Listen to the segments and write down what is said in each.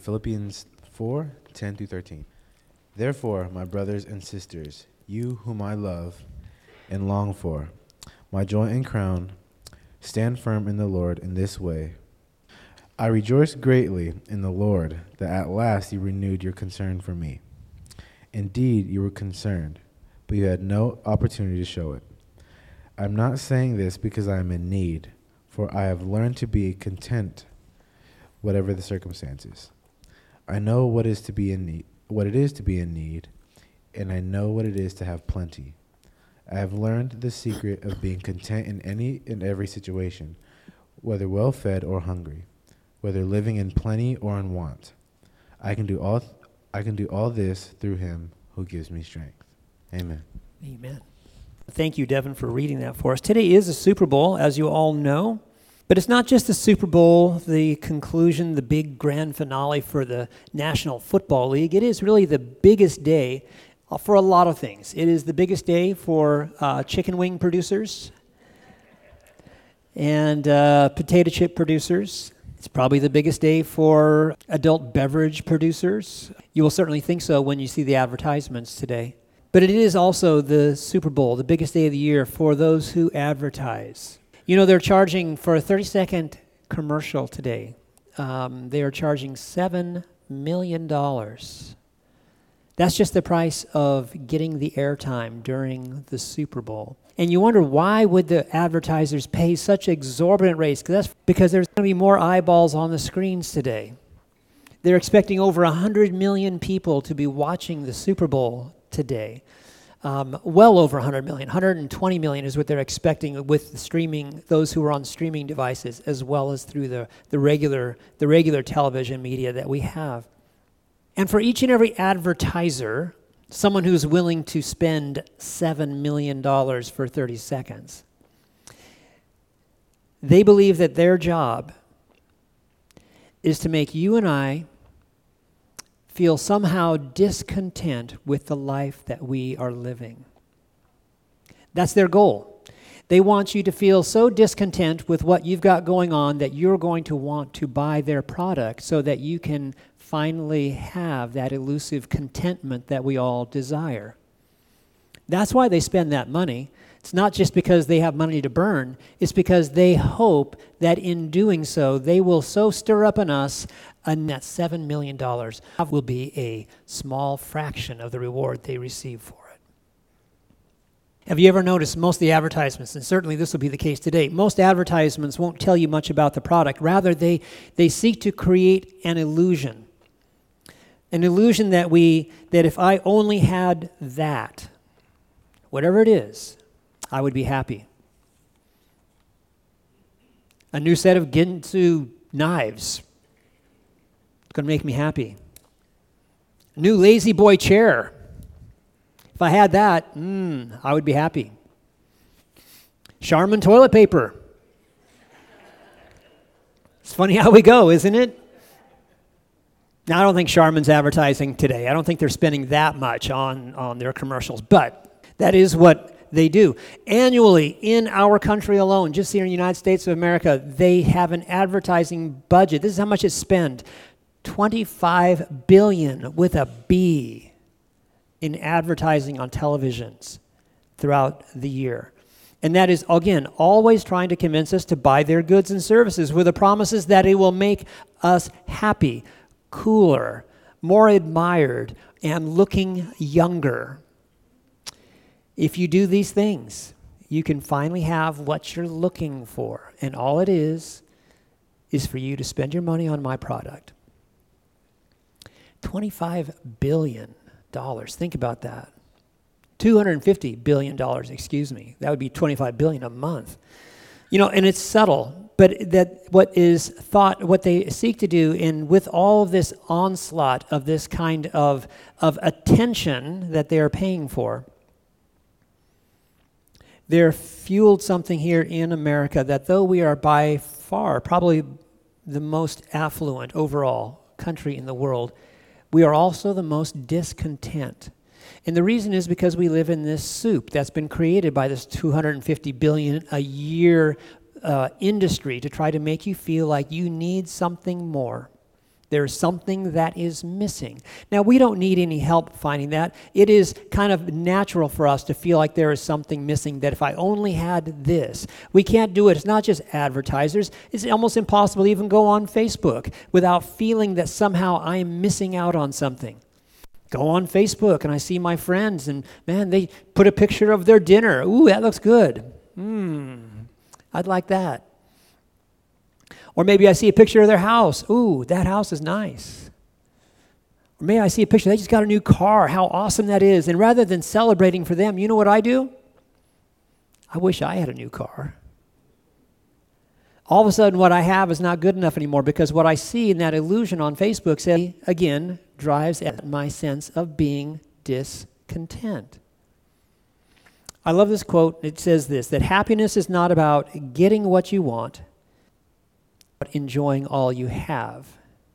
Philippians 4:10 through 13. Therefore, my brothers and sisters, you whom I love and long for, my joy and crown, stand firm in the Lord in this way. I rejoice greatly in the Lord that at last you renewed your concern for me. Indeed, you were concerned, but you had no opportunity to show it. I'm not saying this because I am in need, for I have learned to be content whatever the circumstances. I know what is to be in need, what it is to be in need, and I know what it is to have plenty. I have learned the secret of being content in any and every situation, whether well fed or hungry, whether living in plenty or in want. I can do all this through him who gives me strength. Amen. Amen. Thank you, Devin, for reading that for us. Today is a Super Bowl, as you all know. But it's not just the Super Bowl, the conclusion, the big grand finale for the National Football League. It is really the biggest day for a lot of things. It is the biggest day for chicken wing producers and potato chip producers. It's probably the biggest day for adult beverage producers. You will certainly think so when you see the advertisements today. But it is also the Super Bowl, the biggest day of the year for those who advertise. You know, they're charging for a 30-second commercial today. They are charging $7 million. That's just the price of getting the airtime during the Super Bowl. And you wonder, why would the advertisers pay such exorbitant rates? Because there's going to be more eyeballs on the screens today. They're expecting over 100 million people to be watching the Super Bowl today. Well over 100 million. 120 million is what they're expecting with the streaming, those who are on streaming devices, as well as through the regular television media that we have. And for each and every advertiser, someone who's willing to spend $7 million for 30 seconds, they believe that their job is to make you and I feel somehow discontent with the life that we are living. That's their goal. They want you to feel so discontent with what you've got going on that you're going to want to buy their product so that you can finally have that elusive contentment that we all desire. That's why they spend that money. It's not just because they have money to burn. It's because they hope that in doing so, they will so stir up in us and that $7 million will be a small fraction of the reward they receive for it. Have you ever noticed most of the advertisements, and certainly this will be the case today, most advertisements won't tell you much about the product. Rather, they seek to create an illusion that if I only had that, whatever it is, I would be happy. A new set of Ginsu knives. It's going to make me happy. New Lazy Boy chair. If I had that, I would be happy. Charmin toilet paper. It's funny how we go, isn't it? Now, I don't think Charmin's advertising today. I don't think they're spending that much on their commercials, but that is what they do. Annually, in our country alone, just here in the United States of America, they have an advertising budget. This is how much it's spent. $25 billion with a B in advertising on televisions throughout the year. And that is, again, always trying to convince us to buy their goods and services with the promises that it will make us happy, cooler, more admired, and looking younger. If you do these things, you can finally have what you're looking for. And all it is for you to spend your money on my product. $25 billion. Think about that. $250 billion, excuse me. That would be $25 billion a month. You know, and it's subtle, but that what they seek to do with all of this onslaught of this kind of attention that they are paying for, they're fueled something here in America that though we are by far probably the most affluent overall country in the world, we are also the most discontent. And the reason is because we live in this soup that's been created by this $250 billion a year industry to try to make you feel like you need something more. There's something that is missing. Now, we don't need any help finding that. It is kind of natural for us to feel like there is something missing, that if I only had this. We can't do it. It's not just advertisers. It's almost impossible to even go on Facebook without feeling that somehow I am missing out on something. Go on Facebook and I see my friends and, man, they put a picture of their dinner. Ooh, that looks good. I'd like that. Or maybe I see a picture of their house. Ooh, that house is nice. Or maybe I see a picture, they just got a new car. How awesome that is. And rather than celebrating for them, you know what I do? I wish I had a new car. All of a sudden, what I have is not good enough anymore, because what I see in that illusion on Facebook, says, again, drives at my sense of being discontent. I love this quote. It says this, that happiness is not about getting what you want, but enjoying all you have.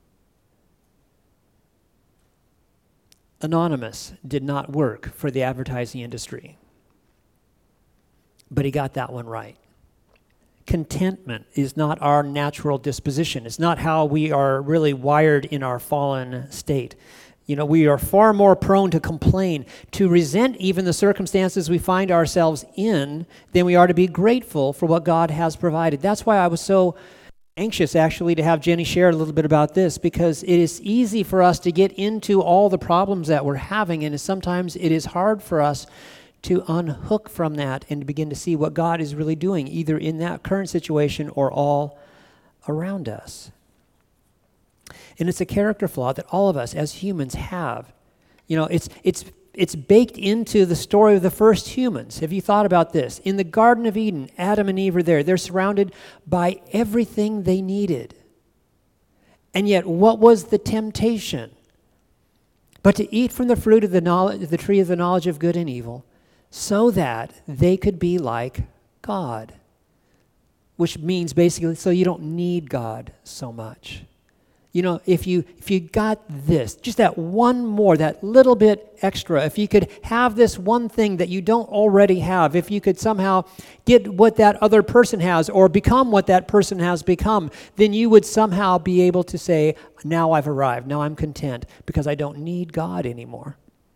Anonymous did not work for the advertising industry, but he got that one right. Contentment is not our natural disposition. It's not how we are really wired in our fallen state. You know, we are far more prone to complain, to resent even the circumstances we find ourselves in, than we are to be grateful for what God has provided. That's why I was so anxious, actually, to have Jenny share a little bit about this, because it is easy for us to get into all the problems that we're having, and sometimes it is hard for us to unhook from that and to begin to see what God is really doing, either in that current situation or all around us. And it's a character flaw that all of us as humans have. You know, it's baked into the story of the first humans. Have you thought about this? In the Garden of Eden, Adam and Eve are there. They're surrounded by everything they needed. And yet, what was the temptation? But to eat from the fruit of the tree of the knowledge of good and evil, so that they could be like God. Which means basically, so you don't need God so much. You know, if you got this, just that one more, that little bit extra, if you could have this one thing that you don't already have, if you could somehow get what that other person has or become what that person has become, then you would somehow be able to say, now I've arrived, now I'm content, because I don't need God anymore.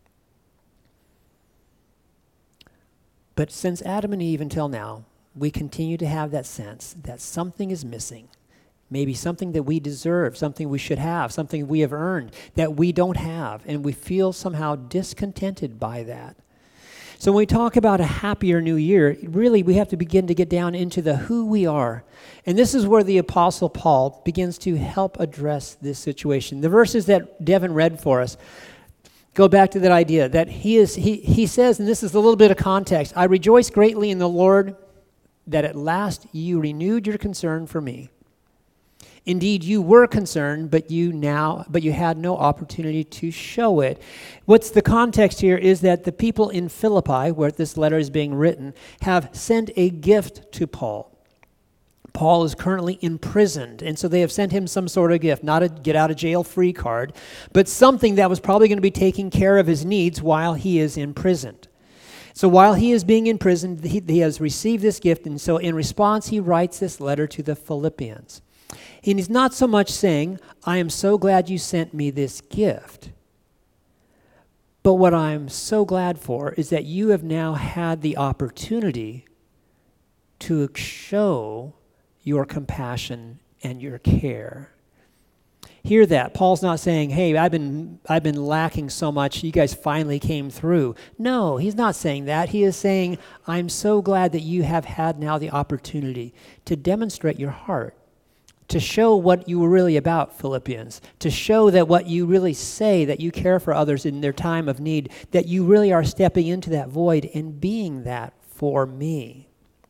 But since Adam and Eve until now, we continue to have that sense that something is missing. Maybe something that we deserve, something we should have, something we have earned that we don't have, and we feel somehow discontented by that. So when we talk about a happier new year, really we have to begin to get down into the who we are. And this is where the Apostle Paul begins to help address this situation. The verses that Devin read for us go back to that idea that he says, and this is a little bit of context, I rejoice greatly in the Lord that at last you renewed your concern for me. Indeed, you were concerned, but you had no opportunity to show it. What's the context here is that the people in Philippi, where this letter is being written, have sent a gift to Paul. Paul is currently imprisoned, and so they have sent him some sort of gift, not a get-out-of-jail-free card, but something that was probably going to be taking care of his needs while he is imprisoned. So while he is being imprisoned, he has received this gift, and so in response, he writes this letter to the Philippians. And he's not so much saying, I am so glad you sent me this gift. But what I'm so glad for is that you have now had the opportunity to show your compassion and your care. Hear that. Paul's not saying, hey, I've been lacking so much, you guys finally came through. No, he's not saying that. He is saying, I'm so glad that you have had now the opportunity to demonstrate your heart, to show what you were really about, Philippians, to show that what you really say, that you care for others in their time of need, that you really are stepping into that void and being that for me.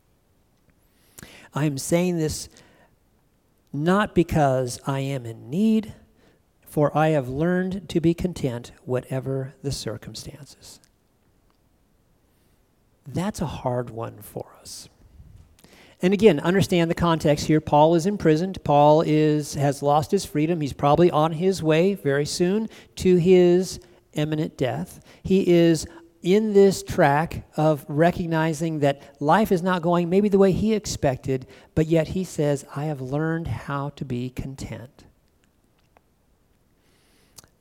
I am saying this not because I am in need, for I have learned to be content whatever the circumstances. That's a hard one for us. And again, understand the context here. Paul is imprisoned. Paul has lost his freedom. He's probably on his way very soon to his imminent death. He is in this track of recognizing that life is not going maybe the way he expected, but yet he says, I have learned how to be content.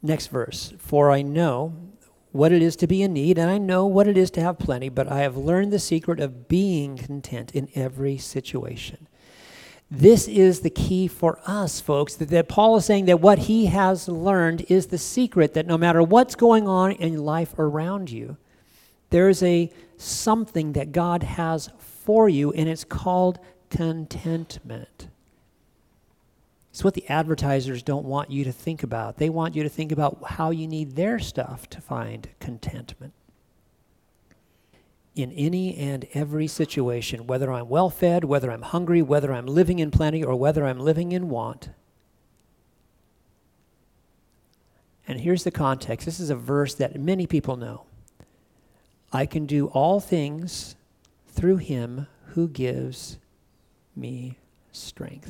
Next verse. For I know what it is to be in need, and I know what it is to have plenty, but I have learned the secret of being content in every situation. This is the key for us, folks, that Paul is saying that what he has learned is the secret that no matter what's going on in life around you, there is something that God has for you, and it's called contentment. It's what the advertisers don't want you to think about. They want you to think about how you need their stuff to find contentment. In any and every situation, whether I'm well-fed, whether I'm hungry, whether I'm living in plenty, or whether I'm living in want. And here's the context. This is a verse that many people know. I can do all things through him who gives me strength.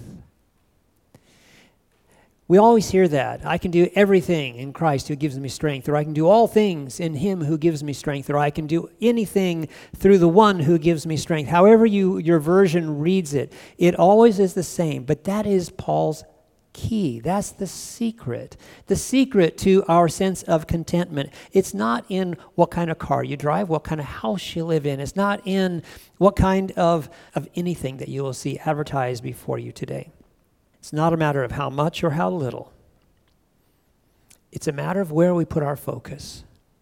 We always hear that. I can do everything in Christ who gives me strength, or I can do all things in him who gives me strength, or I can do anything through the one who gives me strength. However your version reads it, it always is the same, but that is Paul's key. That's the secret. The secret to our sense of contentment. It's not in what kind of car you drive, what kind of house you live in. It's not in what kind of anything that you will see advertised before you today. It's not a matter of how much or how little. It's a matter of where we put our focus.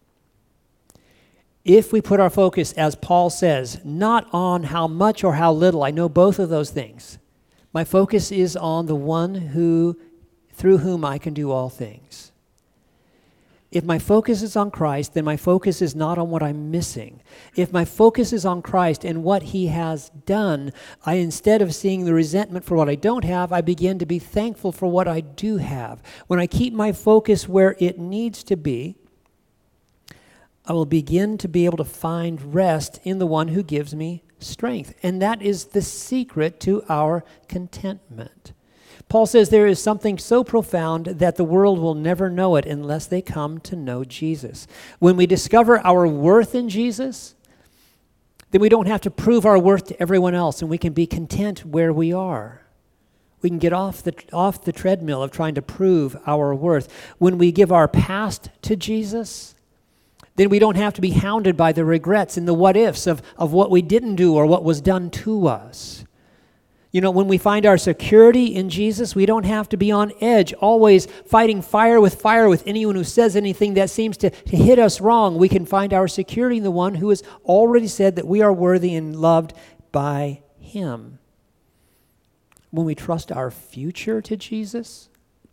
If we put our focus, as Paul says, not on how much or how little, I know both of those things. My focus is on the one through whom I can do all things. If my focus is on Christ, then my focus is not on what I'm missing. If my focus is on Christ and what he has done, instead of seeing the resentment for what I don't have, I begin to be thankful for what I do have. When I keep my focus where it needs to be, I will begin to be able to find rest in the one who gives me strength. And that is the secret to our contentment. Paul says there is something so profound that the world will never know it unless they come to know Jesus. When we discover our worth in Jesus, then we don't have to prove our worth to everyone else, and we can be content where we are. We can get off the treadmill of trying to prove our worth. When we give our past to Jesus, then we don't have to be hounded by the regrets and the what-ifs of what we didn't do or what was done to us. You know, when we find our security in Jesus, we don't have to be on edge, always fighting fire with anyone who says anything that seems to hit us wrong. We can find our security in the one who has already said that we are worthy and loved by him. When we trust our future to Jesus,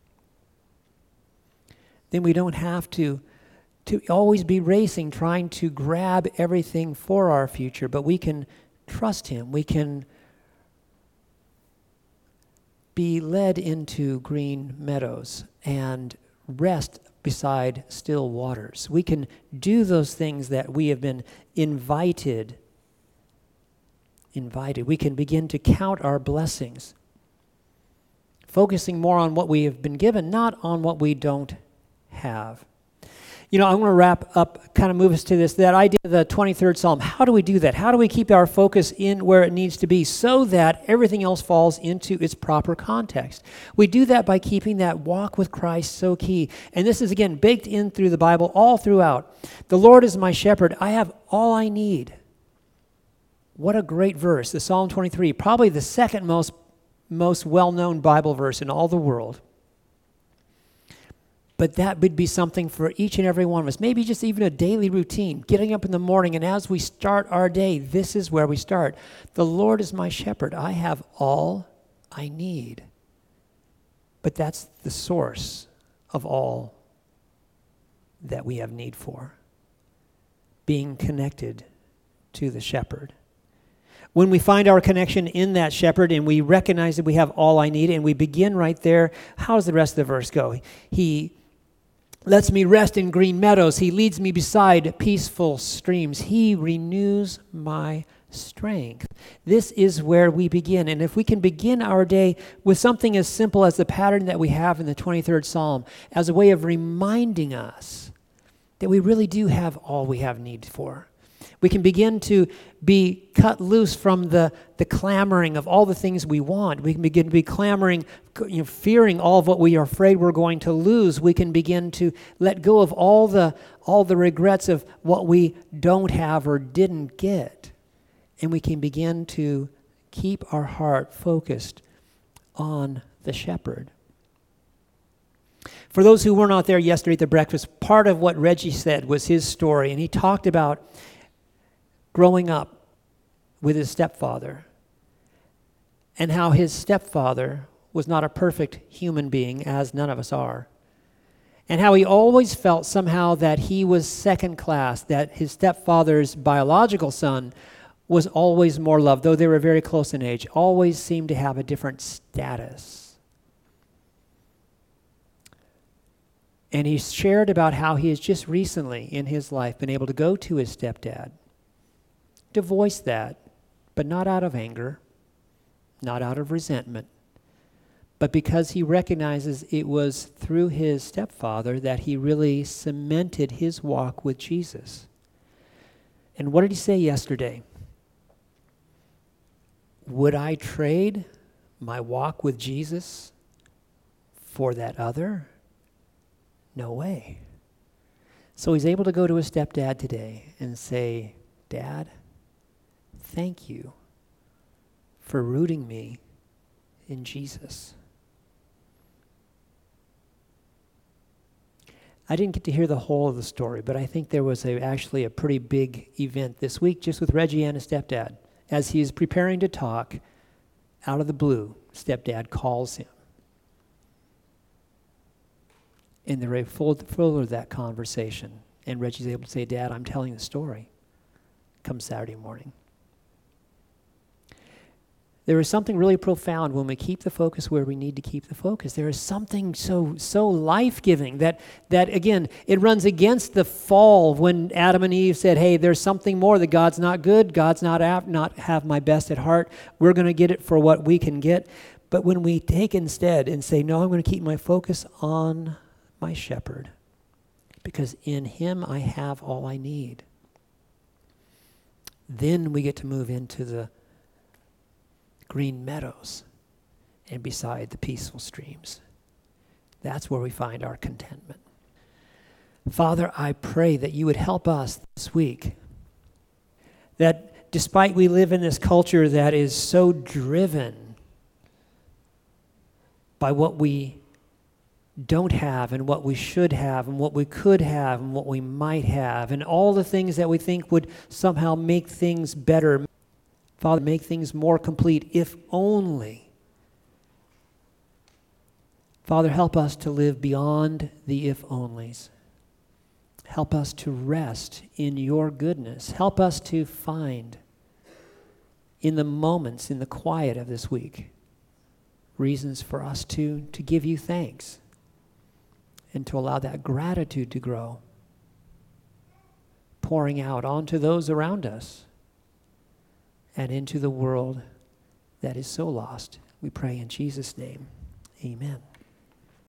then we don't have to always be racing, trying to grab everything for our future, but we can trust him. We can be led into green meadows and rest beside still waters. We can do those things that we have been invited. We can begin to count our blessings, focusing more on what we have been given, not on what we don't have. You know, I want to wrap up, kind of move us to that idea of the 23rd Psalm. How do we do that? How do we keep our focus in where it needs to be so that everything else falls into its proper context? We do that by keeping that walk with Christ so key. And this is, again, baked in through the Bible all throughout. The Lord is my shepherd. I have all I need. What a great verse. The Psalm 23, probably the second most well-known Bible verse in all the world. But that would be something for each and every one of us. Maybe just even a daily routine. Getting up in the morning, and as we start our day, this is where we start. The Lord is my shepherd. I have all I need. But that's the source of all that we have need for. Being connected to the shepherd. When we find our connection in that shepherd and we recognize that we have all I need and we begin right there, how does the rest of the verse go? He lets me rest in green meadows. He leads me beside peaceful streams. He renews my strength. This is where we begin. And if we can begin our day with something as simple as the pattern that we have in the 23rd Psalm as a way of reminding us that we really do have all we have need for. We can begin to be cut loose from the clamoring of all the things we want. We can begin to be clamoring, fearing all of what we are afraid we're going to lose. We can begin to let go of all the regrets of what we don't have or didn't get. And we can begin to keep our heart focused on the shepherd. For those who were not there yesterday at the breakfast, part of what Reggie said was his story, and he talked about growing up with his stepfather and how his stepfather was not a perfect human being, as none of us are, and how he always felt somehow that he was second class, that his stepfather's biological son was always more loved, though they were very close in age, always seemed to have a different status. And he shared about how he has just recently in his life been able to go to his stepdad to voice that, but not out of anger, not out of resentment, but because he recognizes it was through his stepfather that he really cemented his walk with Jesus. And what did he say yesterday? Would I trade my walk with Jesus for that other? No way. So he's able to go to his stepdad today and say, Dad, thank you for rooting me in Jesus. I didn't get to hear the whole of the story, but I think there was actually a pretty big event this week just with Reggie and his stepdad. As he's preparing to talk, out of the blue, stepdad calls him. And they're full of that conversation. And Reggie's able to say, Dad, I'm telling the story. Come Saturday morning. There is something really profound when we keep the focus where we need to keep the focus. There is something so life-giving that again, it runs against the fall when Adam and Eve said, hey, there's something more, that God's not good, God's not have my best at heart, we're going to get it for what we can get. But when we take instead and say, no, I'm going to keep my focus on my shepherd, because in him I have all I need, then we get to move into the green meadows and beside the peaceful streams. That's where we find our contentment. Father, I pray that you would help us this week, that despite we live in this culture that is so driven by what we don't have and what we should have and what we could have and what we might have and all the things that we think would somehow make things better, Father, make things more complete, if only. Father, help us to live beyond the if-onlys. Help us to rest in your goodness. Help us to find in the moments, in the quiet of this week, reasons for us to give you thanks and to allow that gratitude to grow, pouring out onto those around us and into the world that is so lost. We pray in Jesus' name. Amen.